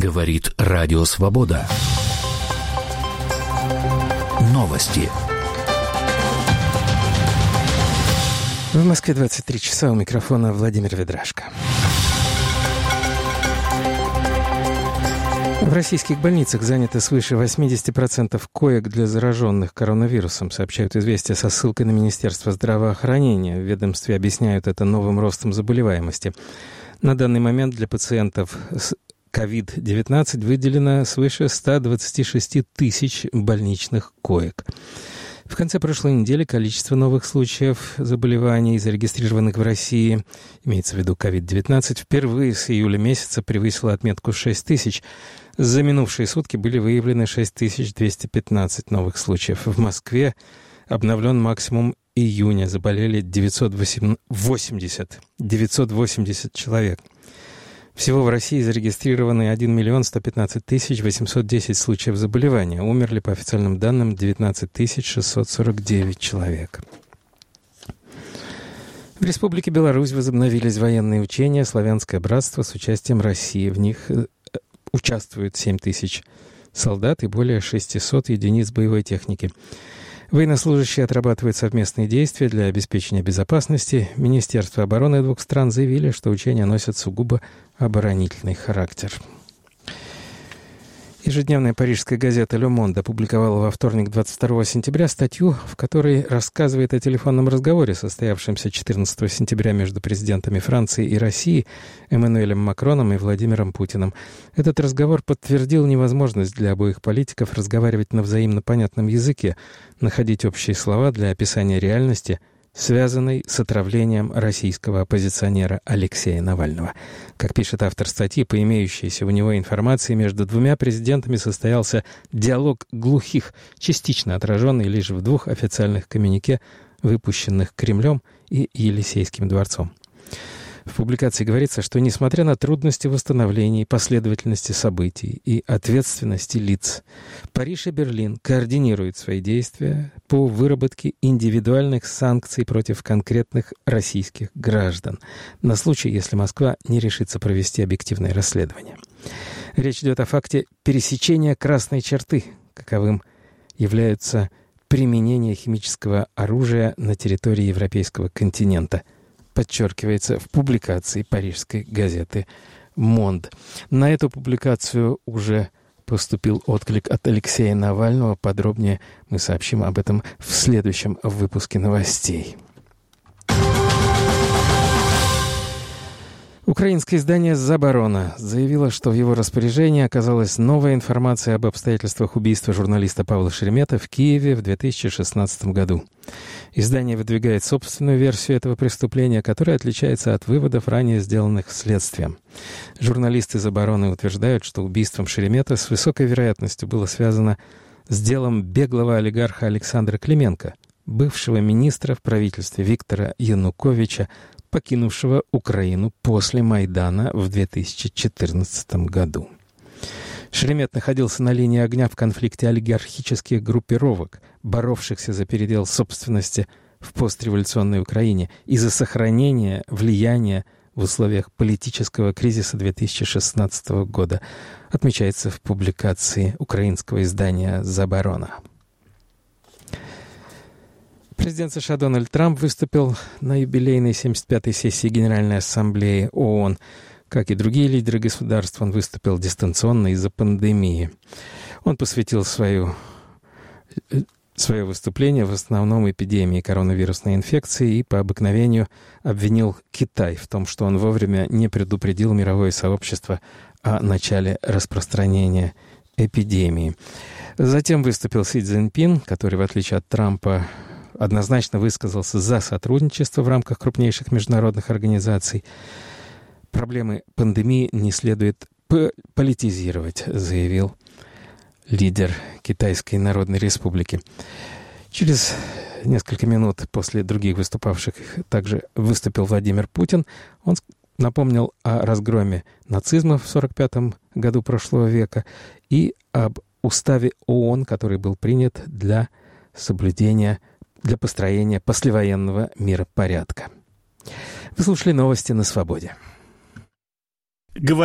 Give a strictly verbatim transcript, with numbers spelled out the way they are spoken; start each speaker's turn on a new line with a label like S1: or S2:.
S1: Говорит Радио Свобода. Новости.
S2: В Москве двадцать три часа, у микрофона Владимир Ведрашко. В российских больницах занято свыше восемьдесят процентов коек для зараженных коронавирусом, сообщают «Известия» со ссылкой на Министерство здравоохранения. В ведомстве объясняют это новым ростом заболеваемости. На данный момент для пациентов с ковид девятнадцать выделено свыше ста двадцати шести тысяч больничных коек. В конце прошлой недели количество новых случаев заболеваний, зарегистрированных в России, имеется в виду ковид девятнадцать, впервые с июля месяца превысило отметку шесть тысяч. За минувшие сутки были выявлены шесть тысяч двести пятнадцать новых случаев. В Москве обновлен максимум июня. Заболели девятьсот восемьдесят человек. Всего в России зарегистрированы один миллион сто пятнадцать тысяч восемьсот десять случаев заболевания. Умерли, по официальным данным, девятнадцать тысяч шестьсот сорок девять человек. В Республике Беларусь возобновились военные учения «Славянское братство» с участием России. В них участвуют семь тысяч солдат и более шестисот единиц боевой техники. Военнослужащие отрабатывают совместные действия для обеспечения безопасности. Министерство обороны двух стран заявили, что учения носят сугубо оборонительный характер. Ежедневная парижская газета «Ле Монд» опубликовала во вторник, двадцать второго сентября, статью, в которой рассказывает о телефонном разговоре, состоявшемся четырнадцатого сентября между президентами Франции и России Эммануэлем Макроном и Владимиром Путиным. Этот разговор подтвердил невозможность для обоих политиков разговаривать на взаимно понятном языке, находить общие слова для описания реальности, связанной с отравлением российского оппозиционера Алексея Навального. Как пишет автор статьи, по имеющейся у него информации, между двумя президентами состоялся диалог глухих, частично отраженный лишь в двух официальных коммюнике, выпущенных Кремлем и Елисейским дворцом. В публикации говорится, что несмотря на трудности восстановления и последовательности событий и ответственности лиц, Париж и Берлин координируют свои действия по выработке индивидуальных санкций против конкретных российских граждан на случай, если Москва не решится провести объективное расследование. Речь идет о факте пересечения красной черты, каковым является применение химического оружия на территории европейского континента, подчеркивается в публикации парижской газеты «Монд». На эту публикацию уже поступил отклик от Алексея Навального. Подробнее мы сообщим об этом в следующем выпуске новостей. Украинское издание «Заборона» заявило, что в его распоряжении оказалась новая информация об обстоятельствах убийства журналиста Павла Шеремета в Киеве в две тысячи шестнадцатом году. Издание выдвигает собственную версию этого преступления, которая отличается от выводов, ранее сделанных следствием. Журналисты «Забороны» утверждают, что убийством Шеремета с высокой вероятностью было связано с делом беглого олигарха Александра Клименко, бывшего министра в правительстве Виктора Януковича, покинувшего Украину после Майдана в две тысячи четырнадцатом году. Шеремет находился на линии огня в конфликте олигархических группировок, боровшихся за передел собственности в постреволюционной Украине и за сохранение влияния в условиях политического кризиса две тысячи шестнадцатого года, отмечается в публикации украинского издания «Заборона». Президент США Дональд Трамп выступил на юбилейной семьдесят пятой сессии Генеральной Ассамблеи ООН. Как и другие лидеры государств, он выступил дистанционно из-за пандемии. Он посвятил свою, свое выступление в основном эпидемии коронавирусной инфекции и по обыкновению обвинил Китай в том, что он вовремя не предупредил мировое сообщество о начале распространения эпидемии. Затем выступил Си Цзиньпин, который, в отличие от Трампа, однозначно высказался за сотрудничество в рамках крупнейших международных организаций. Проблемы пандемии не следует политизировать, заявил лидер Китайской Народной Республики. Через несколько минут после других выступавших также выступил Владимир Путин. Он напомнил о разгроме нацизма в сорок пятом году прошлого века и об уставе ООН, который был принят для соблюдения для построения послевоенного миропорядка. Вы слушали новости на Свободе.